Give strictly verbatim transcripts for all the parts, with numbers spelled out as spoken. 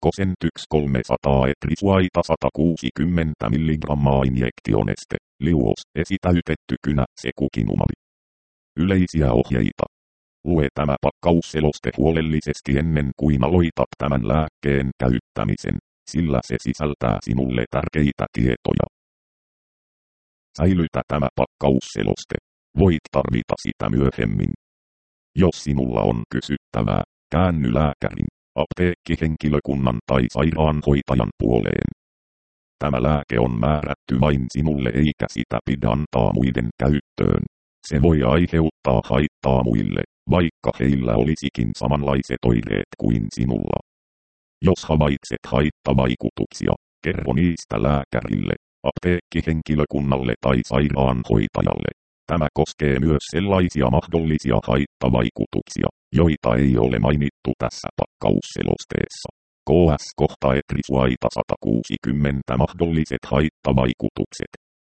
Cosentyx kolmesataa etrisuaita sata kuusikymmentä milligrammaa injektioneste, liuos, esitäytetty kynä, sekukinumab. Yleisiä ohjeita. Lue tämä pakkausseloste huolellisesti ennen kuin aloitat tämän lääkkeen käyttämisen, sillä se sisältää sinulle tärkeitä tietoja. Säilytä tämä pakkausseloste. Voit tarvita sitä myöhemmin. Jos sinulla on kysyttävää, käänny lääkärin, apteekkihenkilökunnan tai sairaanhoitajan puoleen. Tämä lääke on määrätty vain sinulle eikä sitä pidä antaa muiden käyttöön. Se voi aiheuttaa haittaa muille, vaikka heillä olisikin samanlaiset oireet kuin sinulla. Jos havaitset haittavaikutuksia, kerro niistä lääkärille, apteekkihenkilökunnalle tai sairaanhoitajalle. Tämä koskee myös sellaisia mahdollisia haittavaikutuksia, joita ei ole mainittu tässä pakkausselosteessa. K S kohta etrisuaita sata kuusikymmentä mahdolliset haittavaikutukset.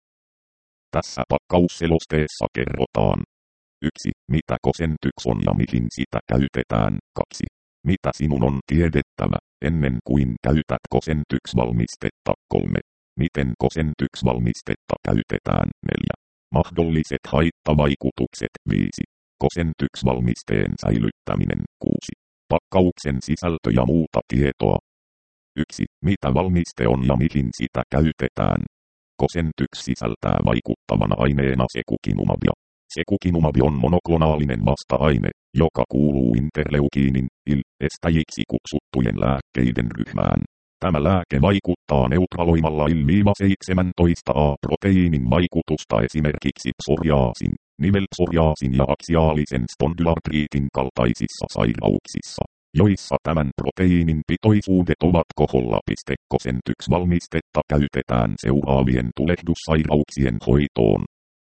Tässä pakkausselosteessa kerrotaan. yksi. Mitä Cosentyx on ja mihin sitä käytetään. kaksi. Mitä sinun on tiedettävä, ennen kuin käytät Cosentyx-valmistetta. kolme. Miten Cosentyx-valmistetta käytetään. neljä. Mahdolliset haittavaikutukset. viisi. Cosentyx-valmisteen säilyttäminen. kuusi. Pakkauksen sisältö ja muuta tietoa. yksi. Mitä valmiste on ja mihin sitä käytetään. Cosentyx sisältää vaikuttavana aineena sekukinumabia. Sekukinumab on monoklonaalinen vasta-aine, joka kuuluu interleukiinin, I L-estäjiksi kutsuttujen lääkkeiden ryhmään. Tämä lääke vaikuttaa neutraloimalla I L seitsemäntoista A-proteiinin vaikutusta esimerkiksi psoriaasin, nivelpsoriaasin ja aksiaalisen spondylartriitin kaltaisissa sairauksissa, joissa tämän proteiinin pitoisuudet ovat koholla. Cosentyx-valmistetta käytetään seuraavien tulehdussairauksien hoitoon.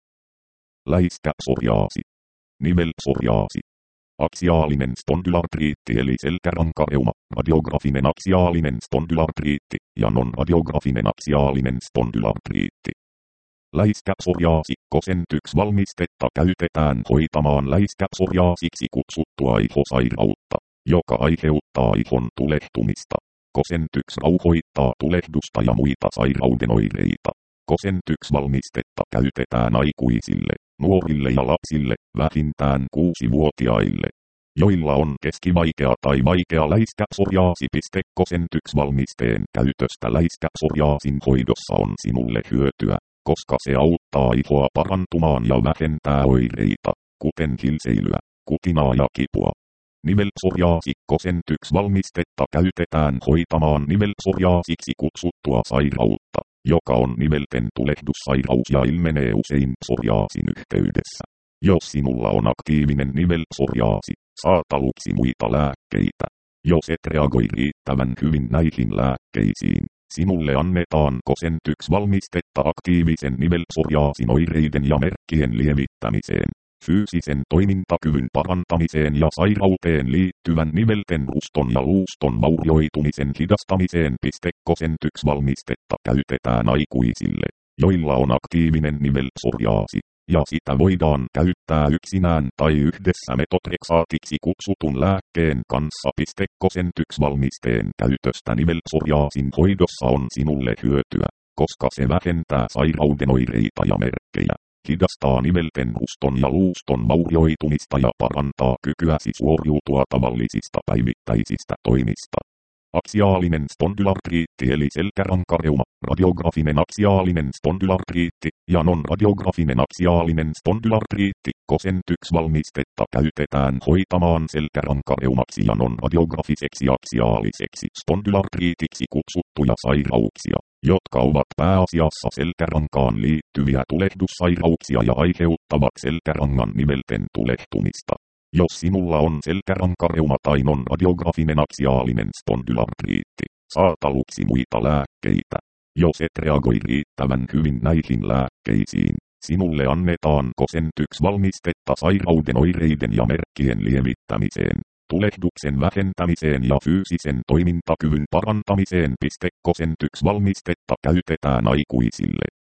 Läiskäpsoriaasi, nivelpsoriaasi, aksiaalinen spondylartriitti eli selkärankareuma, radiografinen aksiaalinen spondylartriitti ja non-radiografinen aksiaalinen spondylartriitti. Läiskäpsoriaasi. Cosentyx-valmistetta käytetään hoitamaan läiskäpsoriaasiksi kutsuttua ihosairautta, joka aiheuttaa ihon tulehtumista. Cosentyx rauhoittaa tulehdusta ja muita sairauden oireita. Cosentyx-valmistetta käytetään aikuisille, nuorille ja lapsille, vähintään kuusivuotiaille, joilla on keskivaikea tai vaikea läiskäpsoriaasi. Cosentyx-valmisteen käytöstä läiskäpsoriaasin hoidossa on sinulle hyötyä, koska se auttaa ihoa parantumaan ja vähentää oireita, kuten hilseilyä, kutinaa ja kipua. Nivelpsoriaasi. Cosentyx-valmistetta käytetään hoitamaan nivelpsoriaasiksi kutsuttua sairautta, joka on nivelten tulehdussairaus ja ilmenee usein psoriaasin yhteydessä. Jos sinulla on aktiivinen nivelpsoriaasi, saat aluksi muita lääkkeitä. Jos et reagoi riittävän hyvin näihin lääkkeisiin, sinulle annetaan Cosentyx-valmistetta aktiivisen nivelpsoriaasin oireiden ja merkkien lievittämiseen, fyysisen toimintakyvyn parantamiseen ja sairauteen liittyvän nivelten ruston ja luuston vaurioitumisen hidastamiseen. Cosentyx-valmistetta käytetään aikuisille, joilla on aktiivinen nivelpsoriaasi, ja sitä voidaan käyttää yksinään tai yhdessä metotreksaatiksi kutsutun lääkkeen kanssa. Cosentyx-valmisteen käytöstä nivelpsoriaasin hoidossa on sinulle hyötyä, koska se vähentää sairauden oireita ja merkkejä, hidastaa nivelten ruston ja luuston vaurioitumista ja parantaa kykyäsi suoriutua tavallisista päivittäisistä toimista. Aksiaalinen spondylartriitti eli selkärankareuma, radiografinen aksiaalinen spondylartriitti ja non-radiografinen aksiaalinen spondylartriitti. Cosentyx-valmistetta käytetään hoitamaan selkärankareumaksi ja non-radiografiseksi aksiaaliseksi spondylartriitiksi kutsuttuja sairauksia, jotka ovat pääasiassa selkärankaan liittyviä tulehdussairauksia ja aiheuttavat selkärangan nivelten tulehtumista. Jos sinulla on selkärankareuma tai non-radiografinen aksiaalinen spondylartriitti, saat aluksi muita lääkkeitä. Jos et reagoi riittävän hyvin näihin lääkkeisiin, sinulle annetaan Cosentyx-valmistetta sairauden oireiden ja merkkien lievittämiseen, tulehduksen vähentämiseen ja fyysisen toimintakyvyn parantamiseen. Cosentyx-valmistetta käytetään aikuisille,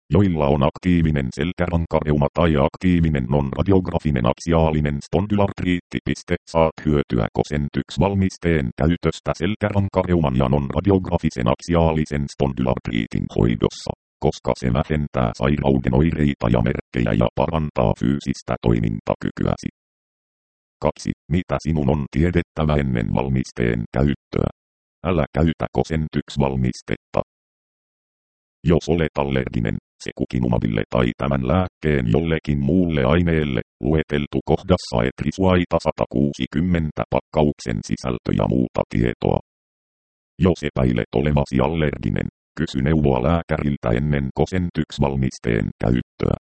joilla on aktiivinen selkärankareuma tai aktiivinen non-radiografinen aksiaalinen spondylartriitti. Saat hyötyä Cosentyx-valmisteen käytöstä selkärankareuman ja non-radiografisen aksiaalisen spondylartriitin hoidossa, koska se vähentää sairauden oireita ja merkkejä ja parantaa fyysistä toimintakykyäsi. kaksi. Mitä sinun on tiedettävä ennen valmisteen käyttöä? Älä käytä Cosentyx-valmistetta. Jos olet allerginen secukinumabille tai tämän lääkkeen jollekin muulle aineelle, lueteltu kohdassa Etrisuaita sata kuusikymmentä pakkauksen sisältö ja muuta tietoa. Jos epäilet olevasi allerginen, kysy neuvoa lääkäriltä ennen Cosentyx-valmisteen käyttöä.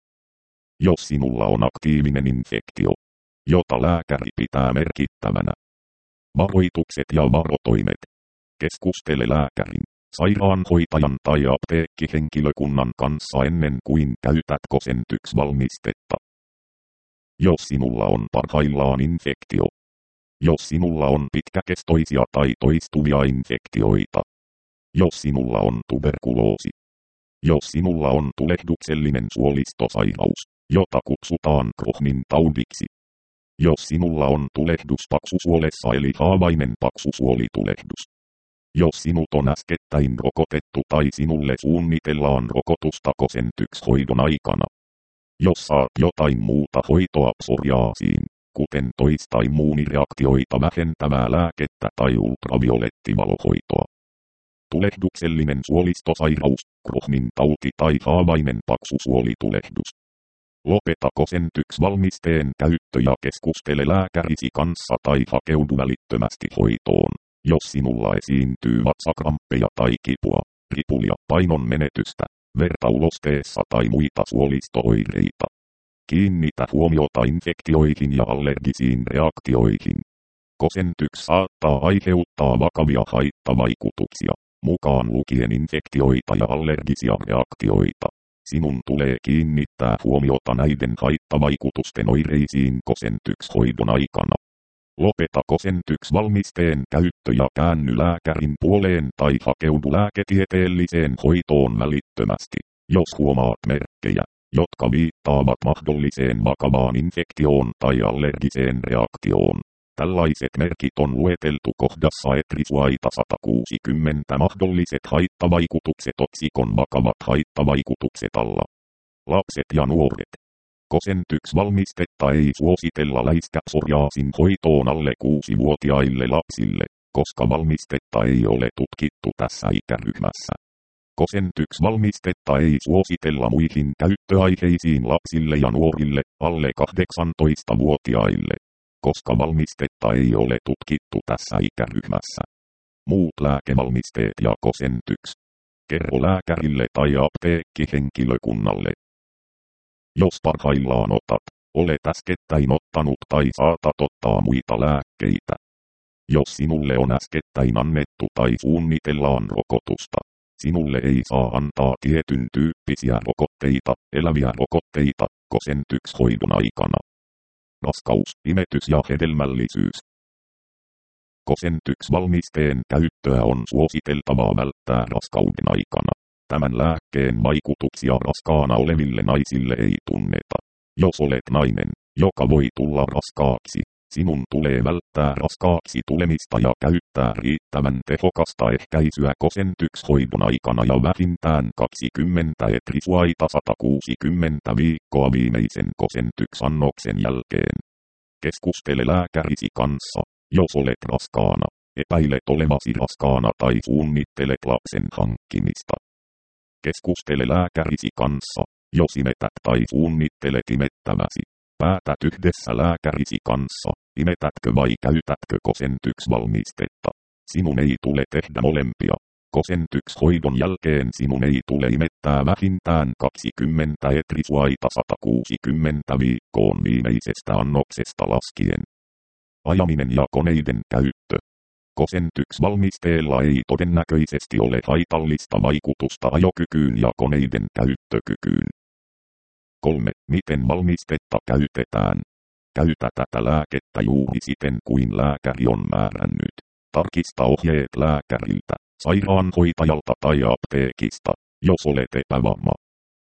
Jos sinulla on aktiivinen infektio, jota lääkäri pitää merkittävänä. Varoitukset ja varotoimet. Keskustele lääkärin, sairaanhoitajan tai apteekkihenkilökunnan kanssa ennen kuin käytät Cosentyx-valmistetta. Jos sinulla on parhaillaan infektio. Jos sinulla on pitkäkestoisia tai toistuvia infektioita. Jos sinulla on tuberkuloosi. Jos sinulla on tulehduksellinen suolistosairaus, jota kutsutaan Crohnin taudiksi. Jos sinulla on tulehdus paksusuolessa eli haavainen paksusuolitulehdus. Jos sinut on äskettäin rokotettu tai sinulle suunnitellaan rokotusta Cosentyx-hoidon aikana. Jos saat jotain muuta hoitoa psoriaasiin, kuten toista immuunireaktioita vähentävää lääkettä tai ultraviolettivalohoitoa. Tulehduksellinen suolistosairaus, Crohnin tauti tai haavainen paksusuolitulehdus. Lopeta Cosentyx-valmisteen käyttö ja keskustele lääkärisi kanssa tai hakeudu välittömästi hoitoon, jos sinulla esiintyy vatsakramppeja tai kipua, ripulia, painon menetystä, verta ulosteessa tai muita suolisto-oireita. Kiinnitä huomiota infektioihin ja allergisiin reaktioihin. Cosentyx saattaa aiheuttaa vakavia haittavaikutuksia, mukaan lukien infektioita ja allergisia reaktioita. Sinun tulee kiinnittää huomiota näiden haittavaikutusten oireisiin Cosentyx-hoidon aikana. Lopeta Cosentyx-valmisteen käyttö ja käänny lääkärin puoleen tai hakeudu lääketieteelliseen hoitoon välittömästi, jos huomaat merkkejä, jotka viittaavat mahdolliseen vakavaan infektioon tai allergiseen reaktioon. Tällaiset merkit on lueteltu kohdassa Etrisuaita sata kuusikymmentä mahdolliset haittavaikutukset otsikon vakavat haittavaikutukset alla. Lapset ja nuoret. Cosentyx-valmistetta ei suositella läiskäpsoriaasin hoitoon alle kuusivuotiaille lapsille, koska valmistetta ei ole tutkittu tässä ikäryhmässä. Cosentyx-valmistetta ei suositella muihin käyttöaiheisiin lapsille ja nuorille alle kahdeksantoistavuotiaille, koska valmistetta ei ole tutkittu tässä ikäryhmässä. Muut lääkevalmisteet ja Cosentyx. Kerro lääkärille tai apteekkihenkilökunnalle. Jos parhaillaan otat, olet äskettäin ottanut tai saatat ottaa muita lääkkeitä. Jos sinulle on äskettäin annettu tai suunnitellaan rokotusta, sinulle ei saa antaa tietyn tyyppisiä rokotteita, eläviä rokotteita, Cosentyx-hoidon aikana. Raskaus, imetys ja hedelmällisyys. Cosentyx-valmisteen käyttöä on suositeltavaa välttää raskauden aikana. Tämän lääkkeen vaikutuksia raskaana oleville naisille ei tunneta. Jos olet nainen, joka voi tulla raskaaksi, sinun tulee välttää raskaaksi tulemista ja käyttää riittävän tehokasta ehkäisyä Cosentyx-hoidon aikana ja vähintään kaksikymmentä Etrisuaita sata kuusikymmentä viikkoa viimeisen Cosentyx-annoksen jälkeen. Keskustele lääkärisi kanssa, jos olet raskaana, epäilet olevasi raskaana tai suunnittelet lapsen hankkimista. Keskustele lääkärisi kanssa, jos imetät tai suunnittelet imettäväsi. Päätät yhdessä lääkärisi kanssa, imetätkö vai käytätkö Cosentyx-valmistetta. Sinun ei tule tehdä molempia. Cosentyx-hoidon jälkeen sinun ei tule imettää vähintään kaksikymmentä Etrisuaita sata kuusikymmentä viikkoon viimeisestä annoksesta laskien. Ajaminen ja koneiden käyttö. Cosentyx-valmisteella ei todennäköisesti ole haitallista vaikutusta ajokykyyn ja koneiden käyttökykyyn. kolme. Miten valmistetta käytetään? Käytä tätä lääkettä juuri siten kuin lääkäri on määrännyt. Tarkista ohjeet lääkäriltä, sairaanhoitajalta tai apteekista, jos olet epävarma.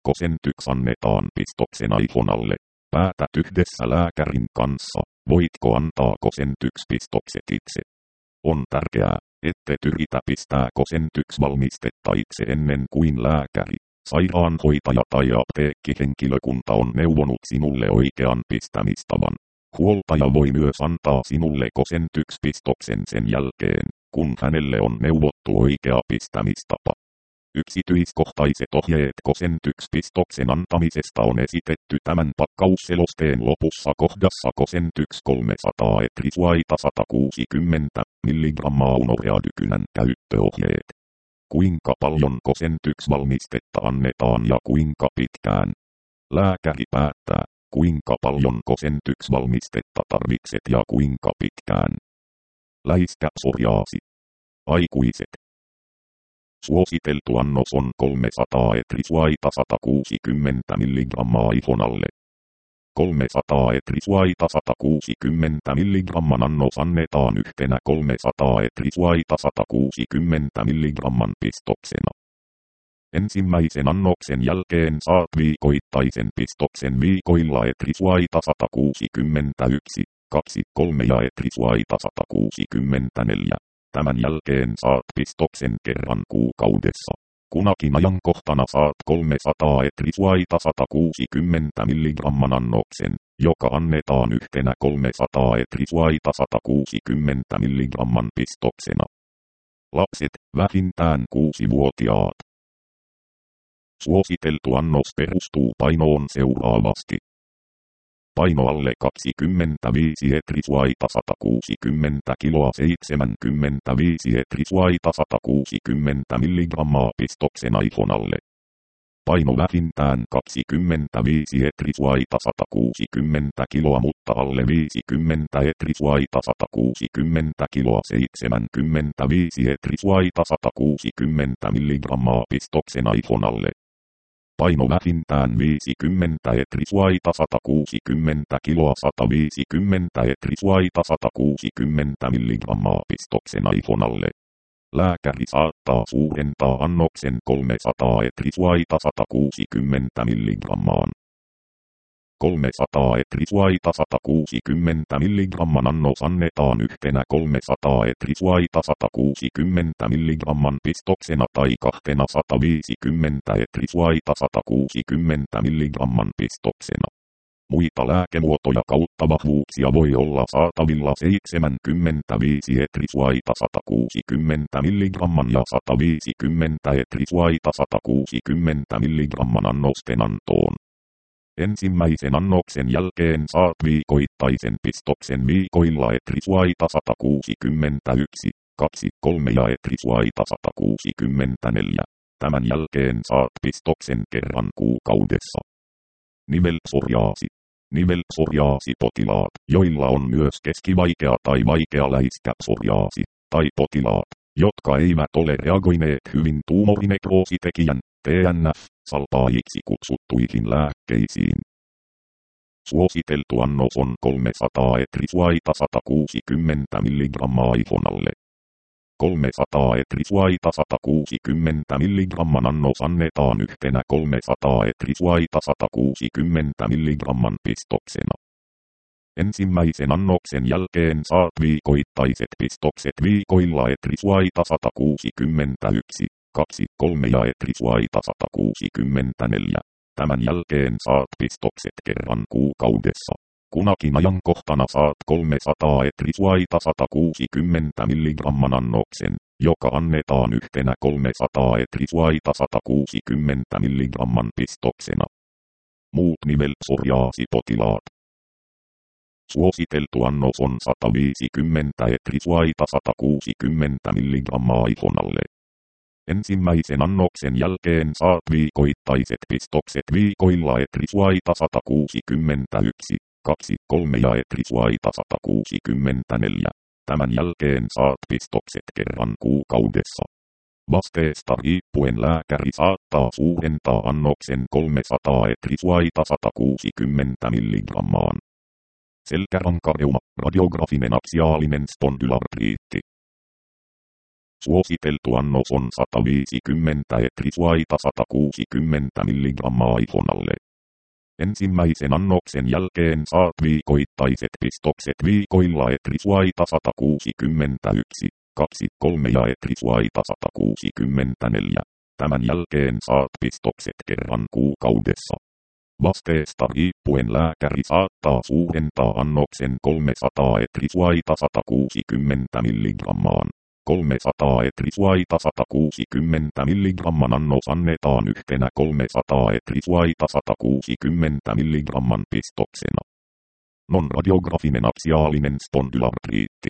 Cosentyx annetaan pistoksena ihon alle. Päätät yhdessä lääkärin kanssa, voitko antaa Cosentyx-pistokset itse. On tärkeää, ette yritä pistää Cosentyx-valmistetta itse ennen kuin lääkäri, sairaanhoitaja tai apteekkihenkilökunta on neuvonut sinulle oikean pistämistavan. Huoltaja voi myös antaa sinulle Cosentyx-pistoksen sen jälkeen, kun hänelle on neuvottu oikea pistämistapa. Yksityiskohtaiset ohjeet Cosentyx-pistoksen antamisesta on esitetty tämän pakkausselosteen lopussa kohdassa Cosentyx kolmesataa etrisuaita sata kuusikymmentä milligrammaa unoreadykynän käyttöohjeet. Kuinka paljon Cosentyx-valmistetta annetaan ja kuinka pitkään? Lääkäri päättää, kuinka paljon Cosentyx-valmistetta tarvitset ja kuinka pitkään. Läiskä psoriaasi. Aikuiset. Suositeltu annos on kolmesataa etrisuaita sata kuusikymmentä milligrammaa ihon alle. kolmesataa etrisuaita sata kuusikymmentä milligramman annos annetaan yhtenä kolmesataa etrisuaita sata kuusikymmentä milligramman pistoksena. Ensimmäisen annoksen jälkeen saat viikoittaisen pistoksen viikoilla etrisuaita sata kuusikymmentäyksi, kaksi, kolme ja etrisuaita sata kuusikymmentäneljä. Tämän jälkeen saat pistoksen kerran kuukaudessa. Kunakin ajankohtana saat kolmesataa etrisuaita sata kuusikymmentä milligramman annoksen, joka annetaan yhtenä kolmesataa etrisuaita sata kuusikymmentä milligramman pistoksena. Lapset, vähintään kuusivuotiaat. Suositeltu annos perustuu painoon seuraavasti. Paino alle kaksikymmentäviisi etrisuaita sata kuusikymmentä kiloa seitsemänkymmentäviisi etrisuaita sata kuusikymmentä milligrammaa pistoksena ihon alle. Paino vähintään kaksikymmentäviisi etrisuaita sata kuusikymmentä kiloa mutta alle viisikymmentä etrisuaita sata kuusikymmentä kiloa seitsemänkymmentäviisi etrisuaita sata kuusikymmentä milligrammaa pistoksena ihon alle. Paino vähintään viisikymmentä etrisuaita sata kuusikymmentä kiloa sata viisikymmentä etrisuaita sata kuusikymmentä milligrammaa pistoksena ihon alle. Lääkäri saattaa suurentaa annoksen kolmesataa etrisuaita sata kuusikymmentä milligrammaan. kolmesataa etrisuaita sata kuusikymmentä milligramman annos annetaan yhtenä kolmesataa etrisuaita sata kuusikymmentä milligramman pistoksena tai kahtena sata viisikymmentä etrisuaita sata kuusikymmentä milligramman pistoksena. Muita lääkemuotoja kautta vahvuuksia voi olla saatavilla seitsemänkymmentäviisi etrisuaita sata kuusikymmentä milligramman ja sata viisikymmentä etrisuaita sata kuusikymmentä milligramman annosten antoon. Ensimmäisen annoksen jälkeen saat viikoittaisen pistoksen viikoilla etrisuaita sata kuusikymmentäyksi, kaksi, kolme ja etrisuaita sata kuusikymmentäneljä. Tämän jälkeen saat pistoksen kerran kuukaudessa. Nivelpsoriaasi. Nivelpsoriaasipotilaat, joilla on myös keskivaikea tai vaikea läiskäpsoriaasi, tai potilaat, jotka eivät ole reagoineet hyvin tuumorinekroositekijän, T N F-salpaajiksi kutsuttuihin lääkkeisiin. Suositeltu annos on kolmesataa etrisuaita sata kuusikymmentä milligrammaa ihon alle. kolmesataa etrisuaita sata kuusikymmentä milligramman annos annetaan yhtenä kolmesataa etrisuaita sata kuusikymmentä milligramman pistoksena. Ensimmäisen annoksen jälkeen saat viikoittaiset pistokset viikoilla etrisuaita sata kuusikymmentäyksi, kaksi, kolme ja etrisuaita sata kuusikymmentäneljä. Tämän jälkeen saat pistokset kerran kuukaudessa. Kunakin ajankohtana saat kolmesataa etrisuaita sata kuusikymmentä milligramman annoksen, joka annetaan yhtenä kolmesataa etrisuaita sata kuusikymmentä milligramman pistoksena. Muut nivelpsoriaasipotilaat. Suositeltu annos on sata viisikymmentä etrisuaita sata kuusikymmentä milligrammaa ihon alle. Ensimmäisen annoksen jälkeen saat viikoittaiset pistokset viikoilla etrisuaita sata kuusikymmentäyksi, kaksi, kolme ja etrisuaita sata kuusikymmentäneljä. Tämän jälkeen saat pistokset kerran kuukaudessa. Vasteesta riippuen lääkäri saattaa suurentaa annoksen kolmesataa etrisuaita sata kuusikymmentä milligrammaan. Selkärankareuma, radiografinen aksiaalinen spondylartriitti. Suositeltu annos on sata viisikymmentä etrisuaita sata kuusikymmentä milligrammaa ihonalle. Ensimmäisen annoksen jälkeen saat viikoittaiset pistokset viikoilla etrisuaita sata kuusikymmentäyksi, kaksi, kolme ja etrisuaita sata kuusikymmentäneljä. Tämän jälkeen saat pistokset kerran kuukaudessa. Vasteesta riippuen lääkäri saattaa suurentaa annoksen kolmesataa etrisuaita sata kuusikymmentä milligrammaan. kolmesataa etrisuaita sata kuusikymmentä milligramman annos annetaan yhtenä kolmesataa etrisuaita sata kuusikymmentä milligramman pistoksena. Non-radiografinen aksiaalinen spondylartriitti.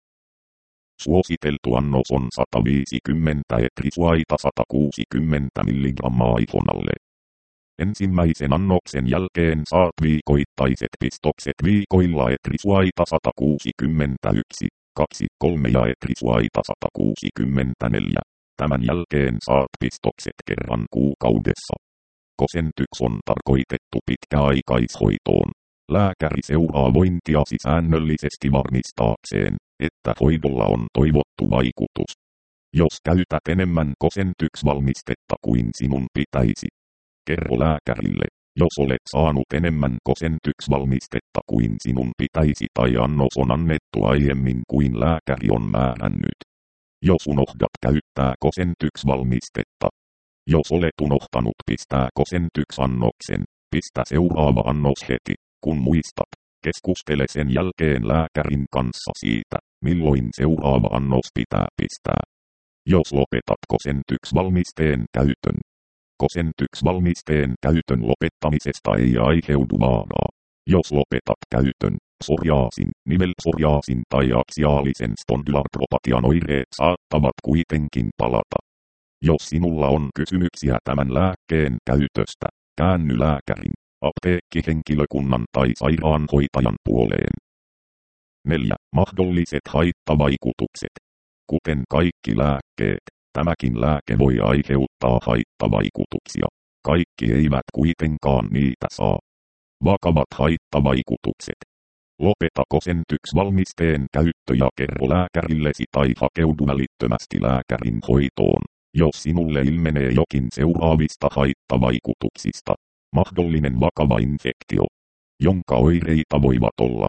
Suositeltu annos on sata viisikymmentä etrisuaita sata kuusikymmentä milligrammaa ihonalle. Ensimmäisen annoksen jälkeen saat viikoittaiset pistokset viikoilla etrisuaita sata kuusikymmentäyksi, kaksi, kolme ja etrisuaita sata kuusikymmentäneljä. Tämän jälkeen saat pistokset kerran kuukaudessa. Cosentyx on tarkoitettu pitkäaikaishoitoon. Lääkäri seuraa vointiasi säännöllisesti varmistaakseen, että hoidolla on toivottu vaikutus. Jos käytät enemmän Cosentyx-valmistetta kuin sinun pitäisi, kerro lääkärille, jos olet saanut enemmän Cosentyx-valmistetta kuin sinun pitäisi tai annos on annettu aiemmin kuin lääkäri on määrännyt. Jos unohdat käyttää Cosentyx-valmistetta. Jos olet unohtanut pistää Cosentyx-annoksen, pistä seuraava annos heti, kun muistat. Keskustele sen jälkeen lääkärin kanssa siitä, milloin seuraava annos pitää pistää. Jos lopetat Cosentyx-valmisteen käytön. Cosentyx-valmisteen käytön lopettamisesta ei aiheudu vaaraa. Jos lopetat käytön, psoriaasin, nivelpsoriaasin tai aksiaalisen spondylartropatian oireet saattavat kuitenkin palata. Jos sinulla on kysymyksiä tämän lääkkeen käytöstä, käänny lääkärin, apteekkihenkilökunnan tai sairaanhoitajan puoleen. neljä. Mahdolliset haittavaikutukset. Kuten kaikki lääkkeet, tämäkin lääke voi aiheuttaa haittavaikutuksia. Kaikki eivät kuitenkaan niitä saa. Vakavat haittavaikutukset. Lopeta Cosentyx-valmisteen käyttö ja kerro lääkärillesi tai hakeudu välittömästi lääkärin hoitoon, jos sinulle ilmenee jokin seuraavista haittavaikutuksista. Mahdollinen vakava infektio, jonka oireita voivat olla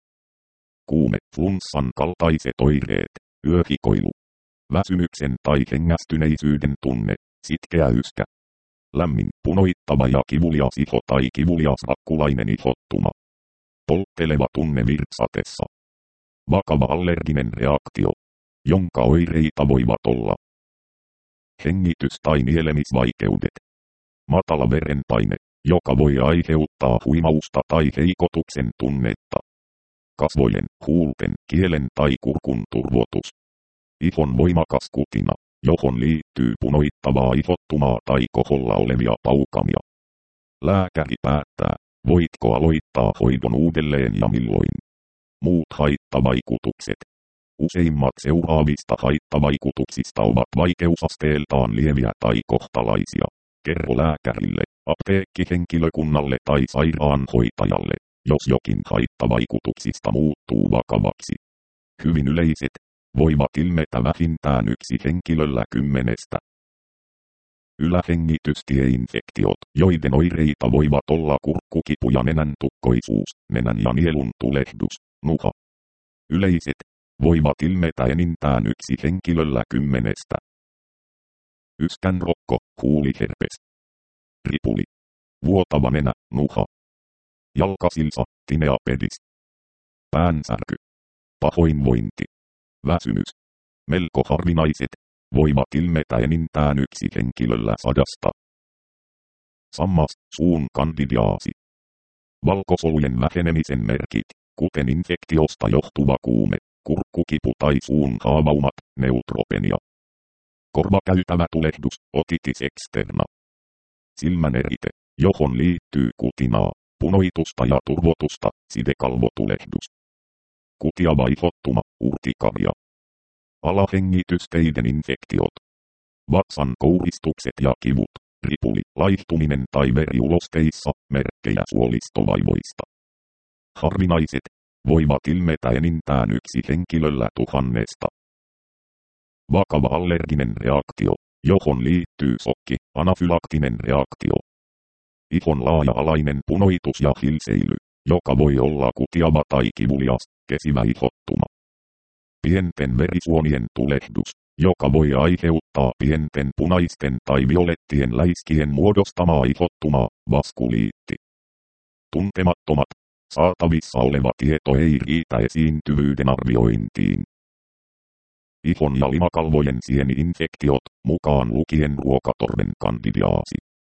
kuume, flunssan kaltaiset oireet, yöhikoilu, väsymyksen tai hengästyneisyyden tunne, sitkeä yskä, lämmin, punoittava ja kivulias iho tai kivulias rakkulainen ihottuma, poltteleva tunne virtsatessa, vakava allerginen reaktio, jonka oireita voivat olla hengitys- tai nielemisvaikeudet, matala verenpaine, joka voi aiheuttaa huimausta tai heikotuksen tunnetta, kasvojen, huulten, kielen tai kurkun turvotus, ihon voimakas kutina, johon liittyy punoittavaa ihottumaa tai koholla olevia paukamia. Lääkäri päättää, voitko aloittaa hoidon uudelleen ja milloin. Muut haittavaikutukset. Useimmat seuraavista haittavaikutuksista ovat vaikeusasteeltaan lieviä tai kohtalaisia. Kerro lääkärille, apteekkihenkilökunnalle tai sairaanhoitajalle, jos jokin haittavaikutuksista muuttuu vakavaksi. Hyvin yleiset, voivat ilmetä vähintään yksi henkilöllä kymmenestä. Ylähengitystieinfektiot, joiden oireita voivat olla kurkkukipu ja nenän tukkoisuus, nenän ja nielun tulehdus, nuha. Yleiset, voivat ilmetä enintään yksi henkilöllä kymmenestä. Yskänrokko, huuliherpes, ripuli, vuotava nenä, nuha, jalkasilsa, tinea pedis, päänsärky, pahoinvointi, väsymys, melko harvinaiset, voivat ilmetä enintään yksi henkilöllä sadasta. Sammas, suun kandidiaasi, valkosolujen vähenemisen merkit, kuten infektiosta johtuva kuume, kurkkukipu tai suun haavaumat, neutropenia. Korvakäytävä tulehdus, otitis externa. Silmän erite, johon liittyy kutinaa, punoitusta ja turvotusta, sidekalvotulehdus. Kutiava ihottuma, urtikaria. Alahengitysteiden infektiot. Vatsan kouristukset ja kivut, ripuli, laihtuminen tai veri ulosteissa, merkkejä suolistovaivoista. Harvinaiset, voivat ilmetä enintään yksi henkilöllä tuhannesta. Vakava allerginen reaktio, johon liittyy shokki, anafylaktinen reaktio. Ihon laaja-alainen punoitus ja hilseily, joka voi olla kutiava tai kivulias, kesivä ihottuma. Pienten verisuonien tulehdus, joka voi aiheuttaa pienten punaisten tai violettien läiskien muodostamaa ihottumaa, vaskuliitti. Tuntemattomat, saatavissa oleva tieto ei riitä esiintyvyyden arviointiin. Ihon ja limakalvojen sieni-infektiot, mukaan lukien ruokatorven kandidiaasi.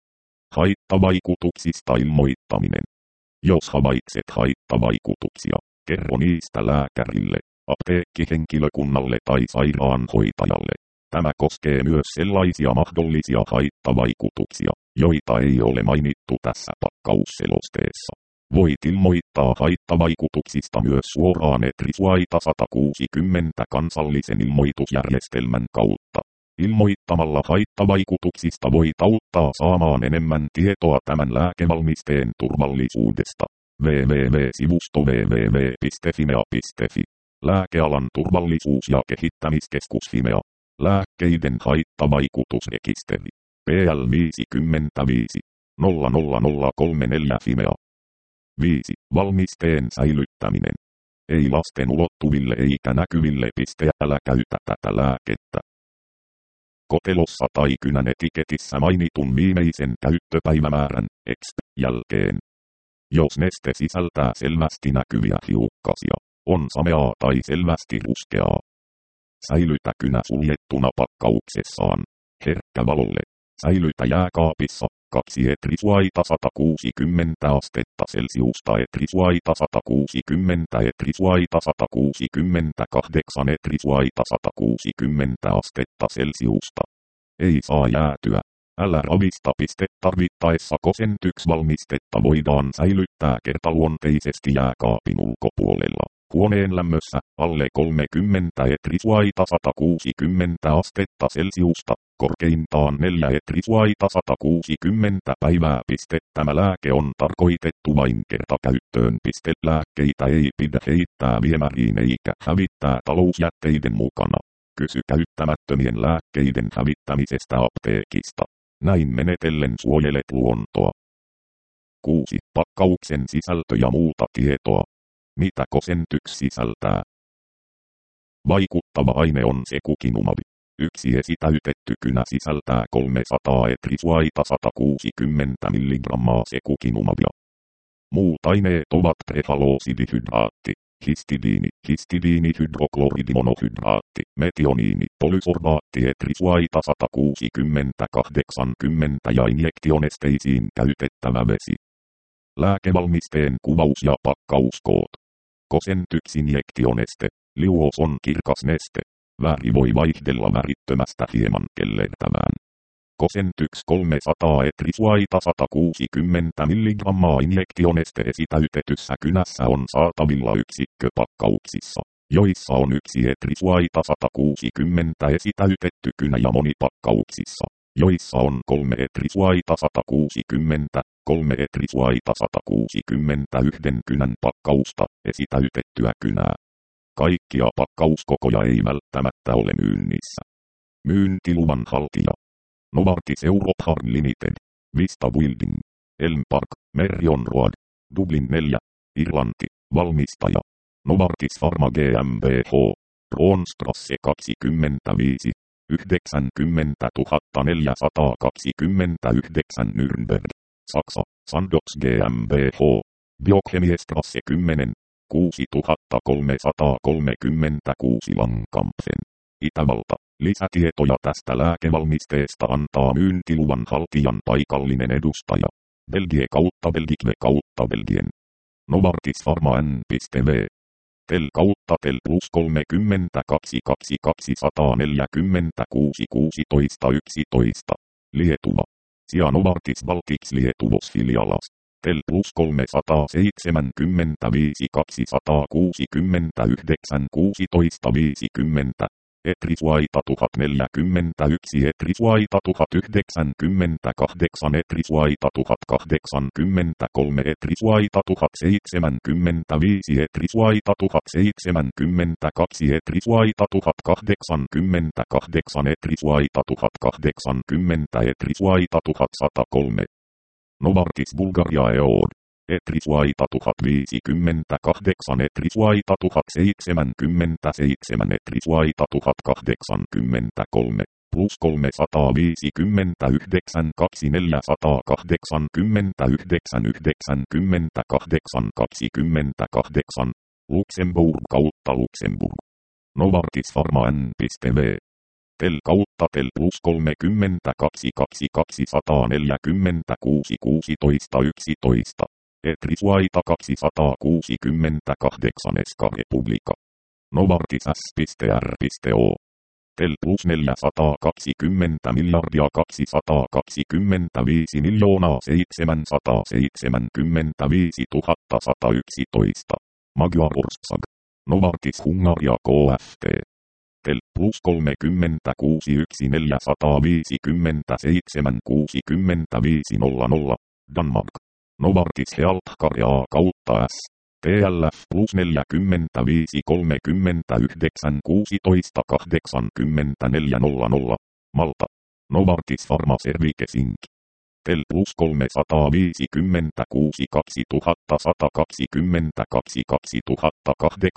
Haittavaikutuksista ilmoittaminen. Jos havaitset haittavaikutuksia, kerro niistä lääkärille, apteekkihenkilökunnalle tai sairaanhoitajalle. Tämä koskee myös sellaisia mahdollisia haittavaikutuksia, joita ei ole mainittu tässä pakkausselosteessa. Voit ilmoittaa haittavaikutuksista myös suoraan ETRISUAITA sata kuusikymmentä kansallisen ilmoitusjärjestelmän kautta. Ilmoittamalla haittavaikutuksista voit auttaa saamaan enemmän tietoa tämän lääkevalmisteen turvallisuudesta. www-sivusto www piste fimea piste fi. Lääkealan turvallisuus- ja kehittämiskeskus Fimea. Lääkkeiden haittavaikutusrekisteri. P L viisikymmentäviisi nolla nolla nolla kolmekymmentäneljä Fimea. viisi. Valmisteen säilyttäminen. Ei lasten ulottuville eikä näkyville piste älä käytä tätä lääkettä. Kotelossa tai kynän etiketissä mainitun viimeisen käyttöpäivämäärän exp jälkeen. Jos neste sisältää selvästi näkyviä hiukkasia, on sameaa tai selvästi ruskeaa. Säilytä kynä suljettuna pakkauksessaan. Herkkä valolle. Säilytä jääkaapissa. kaksi ETRISUAITA sata kuusikymmentä astetta Celsiusta ETRISUAITA sata kuusikymmentä ETRISUAITA sata kuusikymmentäkahdeksan ETRISUAITA sata kuusikymmentä astetta Celsiusta. Ei saa jäätyä. Älä ravista piste tarvittaessa Cosentyx-valmistetta voidaan säilyttää kertaluonteisesti jääkaapin ulkopuolella. Huoneen lämmössä alle kolmekymmentä ETRISUAITA sata kuusikymmentä astetta Celsiusta, korkeintaan neljä ETRISUAITA sata kuusikymmentä päivää. Tämä lääke on tarkoitettu vain kertakäyttöön. Lääkkeitä ei pidä heittää viemäriin eikä hävittää talousjätteiden mukana. Kysy käyttämättömien lääkkeiden hävittämisestä apteekista. Näin menetellen suojelet luontoa. kuusi. Pakkauksen sisältö ja muuta tietoa. Mitä Cosentyx sisältää? Vaikuttava aine on secukinumab. Yksi esitäytetty kynä sisältää kolmesataa ETRISUAITA sata kuusikymmentä milligrammaa secukinumabia. Muut aineet ovat prehaloosidihydraatti, histidiini, histidiinihydrokloridimonohydraatti, metioniini, polysorbaatti ETRISUAITA sata kuusikymmentä kahdeksankymmentä ja injektionesteisiin käytettävä vesi. Lääkevalmisteen kuvaus ja pakkauskoot. Cosentyx-injektioneste. Liuos on kirkas neste. Väri voi vaihdella värittömästä hieman kellertävään. Cosentyx kolmesataa ETRISUAITA sata kuusikymmentä milligrammaa injektioneste esitäytetyssä kynässä on saatavilla yksikköpakkauksissa, joissa on yksi ETRISUAITA sata kuusikymmentä esitäytetty kynä ja monipakkauksissa, joissa on kolme ETRISUAITA sata kuusikymmentä, kolme ETRISUAITA sata kuusikymmentä yhden kynän pakkausta esitäytettyä kynää. Kaikkia pakkauskokoja ei välttämättä ole myynnissä. Myyntiluvan haltija. Novartis Europe Limited. Vista Building. Elm Park, Merrion Road. Dublin neljä. Irlanti. Valmistaja. Novartis Pharma GmbH. Roonstrasse kaksikymmentäviisi. yhdeksänkymmentätuhatta neljäsataakaksikymmentäyhdeksän Nürnberg. Saksa. Sandoz GmbH. Biochemiestrasse kymmenen. kuusituhatta kolmesataakolmekymmentäkuusi Langkampfen. Itävalta. Lisätietoja tästä lääkevalmisteesta antaa myyntiluvan haltijan paikallinen edustaja. Belgie kautta Belgique kautta Belgien. Novartis Pharma N.V. Tel kautta Tel plus kolmekymmentäkaksi kaksituhattaneljäkymmentäkuusi kuusitoista yksitoista. Lietuva. Sia Novartis Baltics Lietuvos filialas. Tel plus kolmesataaseitsemänkymmentäviisi kaksisataakuusikymmentäyhdeksän kuusitoista viisikymmentä. Etrisvaita tuhat neljäkymmentäyksi, Etrisvaita tuhat yhdeksänkymmentäkahdeksan, Etrisvaita tuhat kahdeksankymmentäkolme, Etrisvaita tuhat seitsemänkymmentäviisi, Etrisvaita tuhat seitsemänkymmentäkaksi, Etrisvaita tuhat kahdeksankymmentäkahdeksan, Etrisvaita tuhat kahdeksankymmentä, Etrisvaita tuhat sata kolme. Novartis Bulgaria Eod. Etrisvaita tuhat viisikymmentäkahdeksan, Etrisvaita tuhat seitsemänkymmentäseitsemän, Etrisvaita tuhat kahdeksankymmentäkolme, plus kolmesataaviisikymmentäyhdeksän, kaksi neljäsataakahdeksankymmentäyhdeksän, yhdeksänkymmentäkahdeksan, kaksikymmentäkahdeksan, Luxemburg kautta Luxemburg. Novartis Pharma N.V. Tel kautta Tel plus kolmekymmentäkaksi, kaksi kaksisataaneljäkymmentäkuusi, kuusitoista, yksitoista. Etrisvaita kaksisataakuusikymmentäkahdeksan, Eska Republika. Novartis S.R.O. Tel plus neljäsataakaksikymmentä miljardia kaksisataakaksikymmentäviisi miljoonaa seitsemänsataaseitsemänkymmentäviisi tuhatta sata yksitoista. Magyar Ország. Novartis Hungaria K F T. Tel plus kolmekymmentäkuusi yksi neljäsataaviisikymmentäseitsemän kuusikymmentäviisi nolla nolla. Danmark. Novartis Healthcare A kautta S. T L F plus neljäkymmentäviisi kolmekymmentäyhdeksän kuusitoista kahdeksankymmentäneljä nolla nolla. Malta. Novartis Pharmaservices Incorporated. Tel plus kolmesataaviisikymmentäkuusi kaksituhatta sata kaksikymmentäkaksi kaksituhatta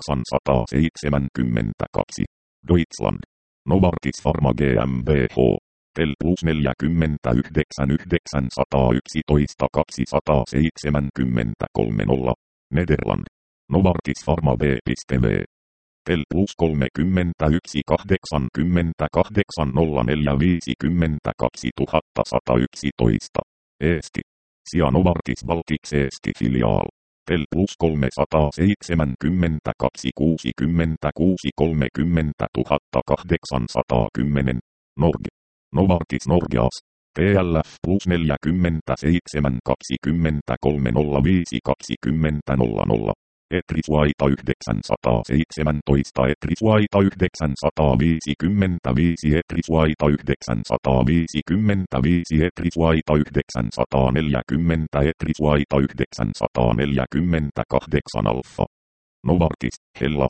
kahdeksansataaseitsemänkymmentäkaksi. Deutschland. Novartis Pharma GmbH. Tel plus neljäkymmentäyhdeksän yhdeksänsataayksitoista kaksisataaseitsemänkymmentäkolme nolla. Nederland. Novartis Pharma B.V. Tel plus kolmekymmentäyksi kahdeksankymmentäkahdeksan nolla neljä viisikymmentäkaksi tuhatta sata yksitoista. Eesti. Sia Novartis Baltics Eesti filiaal. Tel plus kolmesataaseitsemänkymmentäkaksi kuusikymmentäkuusi kolmekymmentä tuhatta kahdeksansataakymmenen. Norge. Novartis Norgeas. T L F plus neljäkymmentäseitsemän kaksikymmentäkolme nolla viisi kaksikymmentä nolla nolla. Etrisvaita yhdeksänsataaseitsemäntoista, Etrisvaita yhdeksänsataaviisikymmentäviisi, Etrisvaita yhdeksänsataaviisikymmentäviisi, Etrisvaita yhdeksänsataaneljäkymmentä, Etrisvaita yhdeksänsataaneljäkymmentäkahdeksan Alfa. Novartis, Hellas,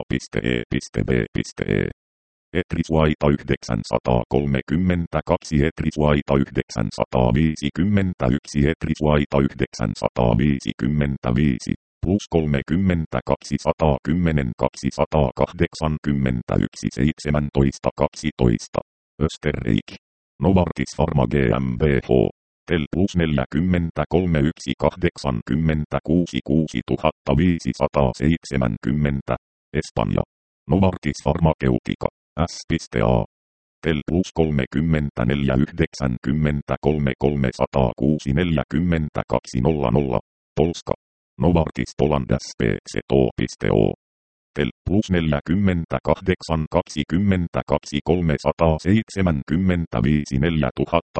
A.E.B.E. Etrisvaita yhdeksänsataakolmekymmentäkaksi, Etrisvaita yhdeksänsataaviisikymmentäyksi, Etrisvaita yhdeksänsataaviisikymmentäviisi. Plus kolmekymmentäkaksi satakymmenen kaksisataakahdeksankymmentäyksi seitsemäntoista kaksitoista. Österreich. Novartis Pharma GmbH. Tel plus neljäkymmentäkolme yksi kahdeksankymmentäkuusi kuusituhatta viisisataaseitsemänkymmentä. Espanja. Novartis Pharmaceutica. S.A. Tel plus kolmekymmentäneljä yhdeksänkymmentäkolme kolmesataakuusi neljäkymmentäkaksi nolla nolla. Polska. Novartis Poland S P C O. Tel plus neljäkymmentäkahdeksan kaksikymmentäkaksi kolmesataaseitsemänkymmentäviisi neljä tuhatta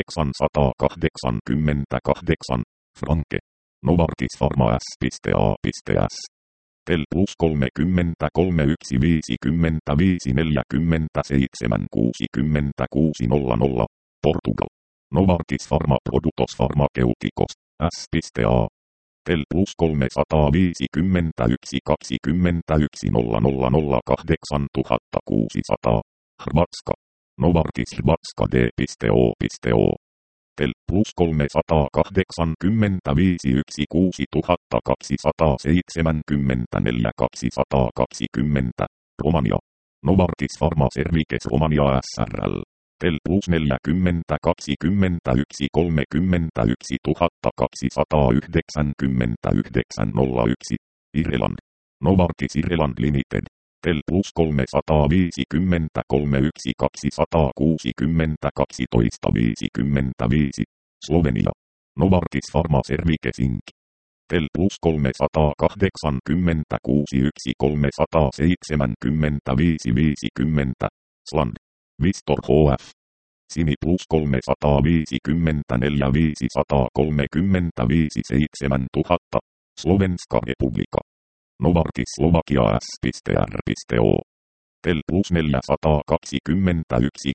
kahdeksansataakahdeksankymmentäkahdeksan. Franke. Novartis Pharma S.A.S. Tel plus kolmekymmentäkolme yksi viisikymmentäviisi neljäkymmentäseitsemän kuusikymmentäkuusi nolla nolla. Portugal. Novartis Pharma Produtos Pharmaceuticos. S.A. Tel plus kolmesataaviisikymmentäyksi kaksikymmentäyksi nolla nolla nolla kahdeksan tuhatta kuusisataa. Hrvatska. Novartis Hrvatska D.O. Tel plus kolmesataakahdeksankymmentäviisi yksi kuusi tuhatta kaksisataaseitsemänkymmentäneljä kaksisataakaksikymmentä. Romania. Novartis Pharma Services Romania S R L. Tel plus neljäkymmentäkaksi kymmentäyksi kolmekymmentäyksi tuhatta kaksisataayhdeksänkymmentäyhdeksän nolla yksi. Irland. Novartis Irland Limited. Tel plus kolmesataaviisikymmentäkolme yksi kaksisataakuusikymmentä kaksitoista viisikymmentäviisi. Slovenia. Novartis Pharma Services Incorporated. Tel plus kolmesataakahdeksankymmentäkuusi yksi kolmesataaseitsemänkymmentäviisi viisikymmentä. Sland. Vistor H F. Sini plus kolmesataaviisikymmentäneljä viisisataakolmekymmentäviisi seitsemän tuhatta. Slovenska Republika. Novartis Slovakia S.R.O. Tel plus neljäsataakaksikymmentäyksi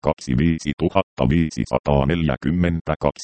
kaksikymmentäviisituhattaviisisataaneljäkymmentäkaksi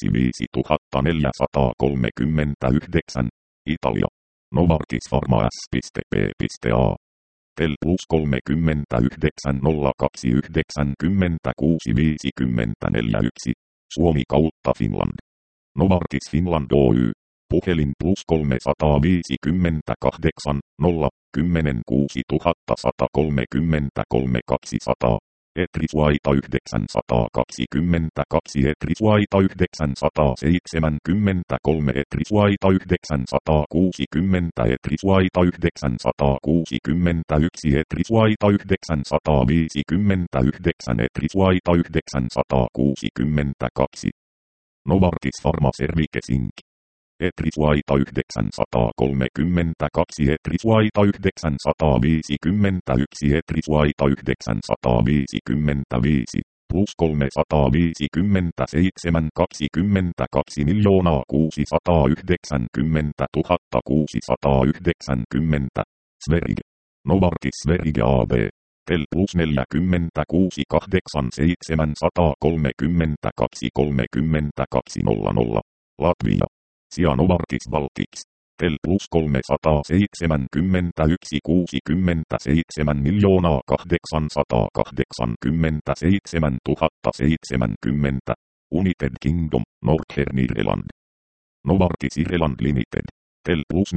viisituhattaneljäsataakolmekymmentäyhdeksän. Italia. Novartis Pharma S.P.A. Tel plus kolmekymmentäyhdeksän nolla kaksi yhdeksänkymmentäkuusi viisikymmentäneljä yksi. Suomi kautta Finland. Novartis Finland Oy. Puhelin plus kolmesataaviisikymmentäkahdeksan nolla kymmenen kuusituhattasatakolmekymmentäkolme kaksisataa. Etrisvaita yhdeksänsataakaksikymmentäkaksi Etrisvaita yhdeksänsataaseitsemänkymmentäkolme Etrisvaita yhdeksänsataakuusikymmentä Etrisvaita yhdeksänsataakuusikymmentäyksi Etrisvaita yhdeksänsataaviisikymmentäyhdeksän Etrisvaita yhdeksänsataakuusikymmentäkaksi. Novartis Pharma Cervices Incorporated. Etrisvaita yhdeksänsataakolmekymmentäkaksi Etrisvaita yhdeksänsataaviisikymmentäyksi Etrisvaita yhdeksänsataaviisikymmentäviisi plus kolmesataaviisikymmentäseitsemän kaksikymmentäkaksi miljoonaa kuusisataayhdeksänkymmentätuhatta kuusisataayhdeksänkymmentä. Sverige. Novartis Sverige A B. Tel plus neljäkymmentäkuusi kahdeksan seitsemänsataakolmekymmentäkaksi kolmekymmentäkaksi nolla nolla. Latvia. Sia Novartis Baltics. Tel plus kolmesataaseitsemänkymmentäyksi kuusikymmentäseitsemän miljoonaa kahdeksansataakahdeksankymmentäseitsemän tuhatta seitsemänkymmentä. United Kingdom, Northern Ireland. Novartis Ireland Limited. Tel plus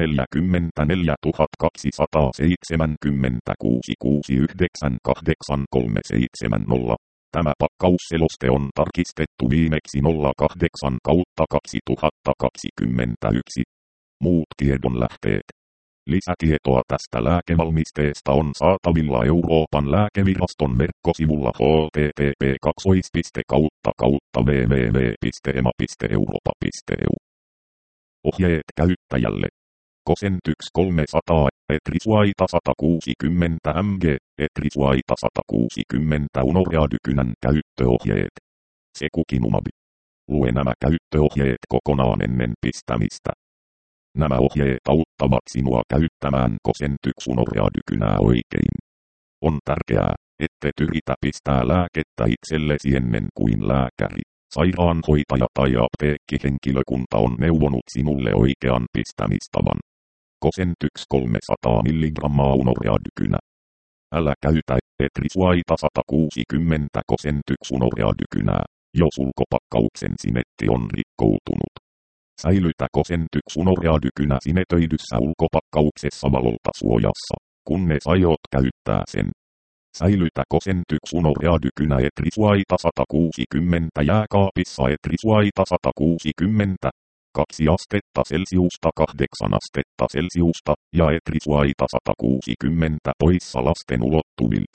neljäkymmentäneljätuhattakaksisataaseitsemänkymmentäkuusi kuusikymmentäyhdeksän kahdeksankymmentäkolme. Tämä pakkausseloste on tarkistettu viimeksi nolla kahdeksan kautta kaksituhattakaksikymmentäyksi. Muut tiedonlähteet. Lisätietoa tästä lääkevalmisteesta on saatavilla Euroopan lääkeviraston verkkosivulla h t t p kautta kautta w w w piste e m a piste europa piste e u. Ohjeet käyttäjälle. Cosentyx kolmesataa, Etrisvaita sata kuusikymmentä milligrams, Etrisvaita sata kuusikymmentä Unoreadykynän käyttöohjeet. Secukinumab. Lue nämä käyttöohjeet kokonaan ennen pistämistä. Nämä ohjeet auttavat sinua käyttämään Cosentyx Unoreadykynää oikein. On tärkeää, ettet yritä pistää lääkettä itsellesi ennen kuin lääkäri, sairaanhoitaja tai apteekkihenkilökunta on neuvonut sinulle oikean pistämistavan. Cosentyx kolmesataa milligrammaa Unoreadykynä. Älä käytä Etrisvaita sata kuusikymmentä Cosentyx Unoreadykynää, jos ulkopakkauksen sinetti on rikkoutunut. Säilytä Cosentyx Unoreadykynä sinetöidyssä ulkopakkauksessa valolta suojassa, kunnes aiot käyttää sen. Säilytä Cosentyx Unoreadykynä Etrisvaita sata kuusikymmentä jääkaapissa Etrisvaita sata kuusikymmentä, kaksi astetta Celsiusta kahdeksan astetta Celsiusta ja Etrisvaita sata kuusikymmentä poissa lasten ulottuvilta.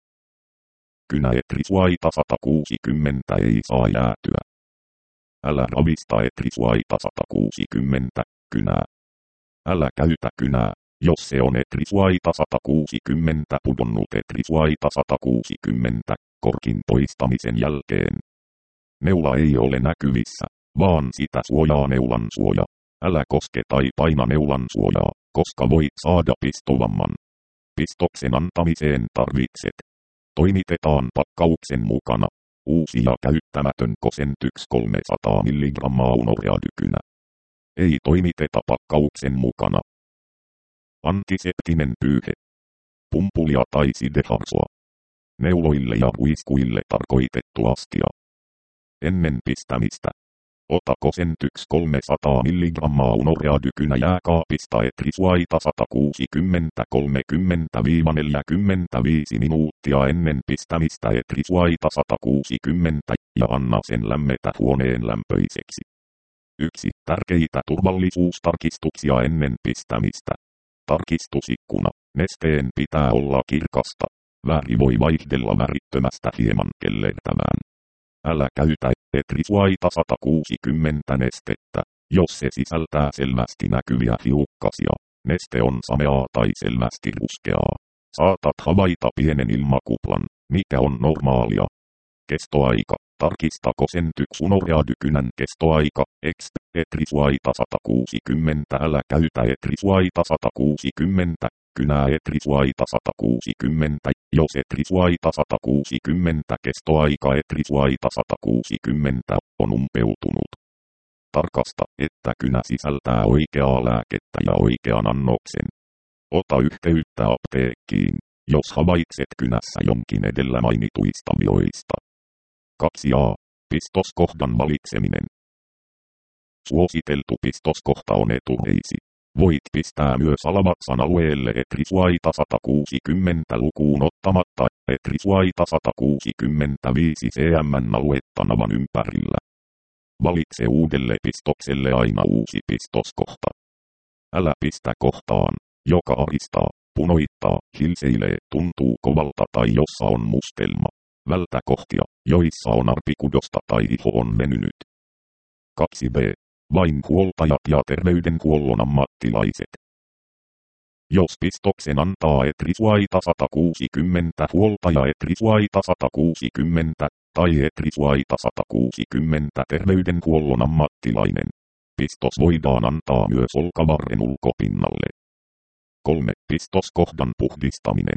Kynä Etrisvaita sata kuusikymmentä ei saa jäätyä. Älä ravista Etrisvaita sata kuusikymmentä kynää. Älä käytä kynää, jos se on Etrisvaita sata kuusikymmentä pudonnut Etrisvaita sata kuusikymmentä korkin poistamisen jälkeen. Neula ei ole näkyvissä, vaan sitä suojaa neulan suoja. Älä koske tai paina neulan suojaa, koska voit saada pistovamman. Pistoksen antamiseen tarvitset. Toimitetaan pakkauksen mukana. Uusi ja käyttämätön Cosentyx kolmesataa milligrammaa Unoreadykynä. Ei toimiteta pakkauksen mukana. Antiseptinen pyyhe. Pumpulia tai sideharsoa. Neuloille ja huiskuille tarkoitettu astia. Ennen pistämistä. Ota Cosentyx kolmesataa milligrammaa Unoreadykynä jääkaapista Etrisvaita sata kuusikymmentä kolmekymmentä neljäkymmentäviisi minuuttia ennen pistämistä Etrisvaita sata kuusikymmentä ja anna sen lämmetä huoneen lämpöiseksi. yksi. Tärkeitä turvallisuustarkistuksia ennen pistämistä. Tarkistusikkuna. Nesteen pitää olla kirkasta. Väri voi vaihdella värittömästä hieman kellertävään. Älä käytä Etrisvaita sata kuusikymmentä nestettä, jos se sisältää selvästi näkyviä hiukkasia. Neste on sameaa tai selvästi ruskeaa. Saatat havaita pienen ilmakuplan, mikä on normaalia. Kestoaika. Tarkista kosentyks unoreadykynän kestoaika, exp, etrisuaita sata kuusikymmentä, älä käytä etrisuaita sata kuusikymmentä, kynää etrisuaita sata kuusikymmentä, jos etrisuaita sata kuusikymmentä kestoaika etrisuaita sata kuusikymmentä on umpeutunut. Tarkasta, että kynä sisältää oikeaa lääkettä ja oikean annoksen. Ota yhteyttä apteekkiin, jos havaitset kynässä jonkin edellä mainituista vioista. kaksi a. Pistoskohdan valitseminen. Suositeltu pistoskohta on etureisi. Voit pistää myös alavatsan alueelle etrisuaita sata kuusikymmentä lukuun ottamatta etrisuaita sata kuusikymmentäviisi cm aluetta navan ympärillä. Valitse uudelle pistokselle aina uusi pistoskohta. Älä pistä kohtaan, joka aristaa, punoittaa, hilseilee, tuntuu kovalta tai jossa on mustelma. Vältä kohtia, joissa on arpikudosta tai iho on venynyt. kaksi b. Vain huoltajat ja terveydenhuollon ammattilaiset. Jos pistoksen antaa etrisuaita sata kuusikymmentä huoltaja etrisuaita sata kuusikymmentä tai etrisuaita sata kuusikymmentä terveydenhuollon ammattilainen, pistos voidaan antaa myös olkavarren ulkopinnalle. kolme. Pistoskohdan puhdistaminen.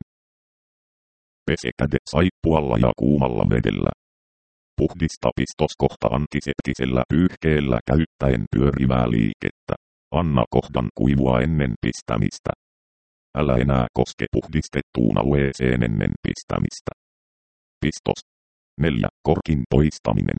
Pese kädet saippualla ja kuumalla vedellä. Puhdista pistoskohta antiseptisellä pyyhkeellä käyttäen pyörivää liikettä. Anna kohdan kuivua ennen pistämistä. Älä enää koske puhdistettuun alueeseen ennen pistämistä. Pistos. neljä. Korkin poistaminen.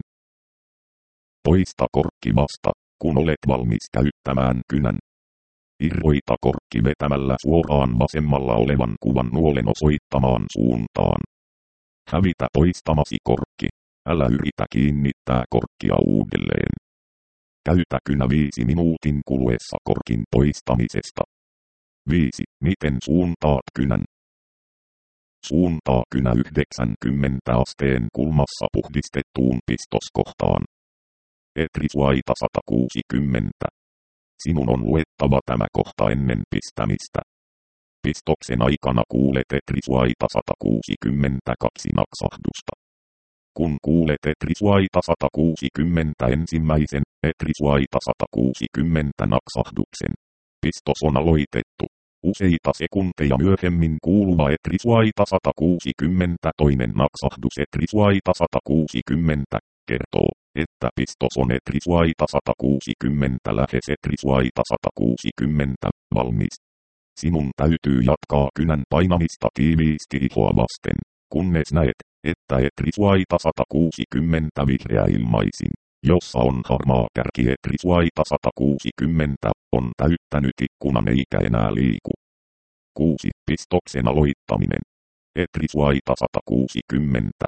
Poista korkki vasta, kun olet valmis käyttämään kynän. Irroita korkki vetämällä suoraan vasemmalla olevan kuvan nuolen osoittamaan suuntaan. Hävitä poistamasi korkki. Älä yritä kiinnittää korkkia uudelleen. Käytä kynä viisi minuutin kuluessa korkin poistamisesta. viisi. Miten suuntaat kynän? Suuntaa kynä yhdeksänkymmentä asteen kulmassa puhdistettuun pistoskohtaan. Etrisuaita sata kuusikymmentä. Sinun on luettava tämä kohta ennen pistämistä. Pistoksen aikana kuulet etrisuaita sata kuusikymmentäkaksi naksahdusta. Kun kuulet etrisuaita sata kuusikymmentä ensimmäisen, etrisuaita sata kuusikymmentä naksahduksen, pistos on aloitettu. Useita sekunteja myöhemmin kuuluva etrisuaita sata kuusikymmentä toinen naksahdus etrisuaita sata kuusikymmentä kertoo, että pistos on etrisuaita sata kuusikymmentä lähes etrisuaita sata kuusikymmentä valmis. Sinun täytyy jatkaa kynän painamista tiiviisti ihoa vasten, kunnes näet, että etrisuaita sata kuusikymmentä vihreäilmaisin, jossa on harmaa kärki etrisuaita sata kuusikymmentä, on täyttänyt ikkunan eikä enää liiku. kuusi. Pistoksen aloittaminen. Etrisuaita sata kuusikymmentä.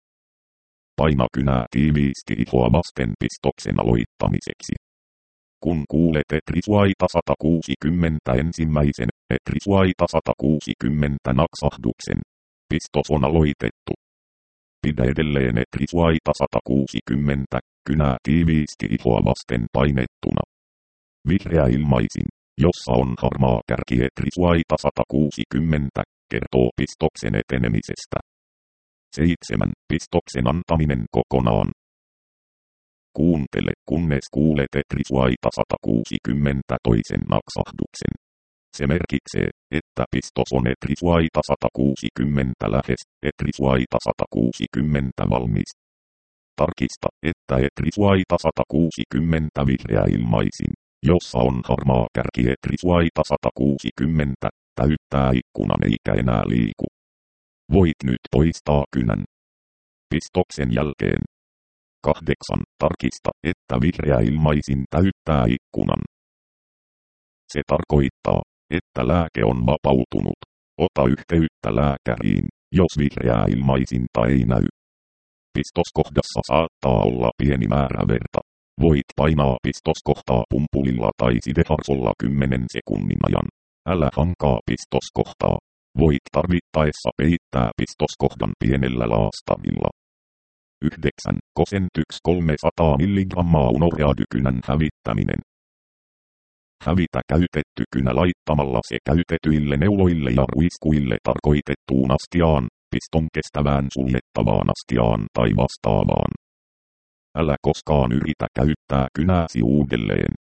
Paina kynää tiiviisti ihoa vasten pistoksen aloittamiseksi. Kun kuulet etrisuaita sata kuusikymmentä ensimmäisen, etrisuaita sata kuusikymmentä naksahduksen, pistos on aloitettu. Pidä edelleen etrisuaita sata kuusikymmentä, kynää tiiviisti ihoa vasten painettuna. Vihreäilmaisin, jossa on harmaa kärki etrisuaita sata kuusikymmentä, kertoo pistoksen etenemisestä. seitsemän. Pistoksen antaminen kokonaan. Kuuntele, kunnes kuulet etrisuaita sata kuusikymmentä toisen naksahduksen. Se merkitsee, että pistos on etrisuaita sata kuusikymmentä lähes, etrisuaita sata kuusikymmentä valmis. Tarkista, että etrisuaita sata kuusikymmentä vihreäilmaisin, jossa on harmaa kärki etrisuaita sata kuusikymmentä, täyttää ikkunan eikä enää liiku. Voit nyt poistaa kynän. Pistoksen jälkeen. kahdeksan. Tarkista, että vihreäilmaisin täyttää ikkunan. Se tarkoittaa, että lääke on vapautunut. Ota yhteyttä lääkäriin, jos vihreäilmaisinta ei näy. Pistoskohdassa saattaa olla pieni määrä verta. Voit painaa pistoskohtaa pumpulilla tai sideharsolla kymmenen sekunnin ajan. Älä hankaa pistoskohtaa. Voit tarvittaessa peittää pistoskohdan pienellä laastavilla. yhdeksän. Kosentyks kolmesataa milligrammaa unoreadykynän hävittäminen. Hävitä käytetty kynä laittamalla se käytetyille neuloille ja ruiskuille tarkoitettuun astiaan, piston kestävään suljettavaan astiaan tai vastaavaan. Älä koskaan yritä käyttää kynääsi uudelleen.